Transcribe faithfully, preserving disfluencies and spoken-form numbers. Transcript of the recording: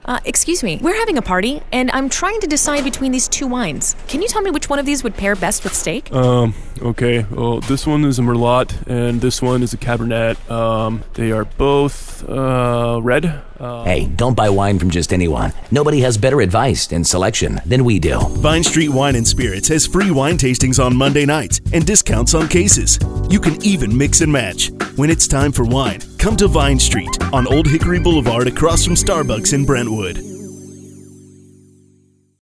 Uh, excuse me, we're having a party, and I'm trying to decide between these two wines. Can you tell me which one of these would pair best with steak? Um, okay. Well, this one is a Merlot, and this one is a Cabernet. Um, they are both, uh, red. Uh, Hey, don't buy wine from just anyone. Nobody has better advice and selection than we do. Vine Street Wine and Spirits has free wine tastings on Monday nights and discounts on cases. You can even mix and match. When it's time for wine, come to Vine Street on Old Hickory Boulevard across from Starbucks in Brentwood.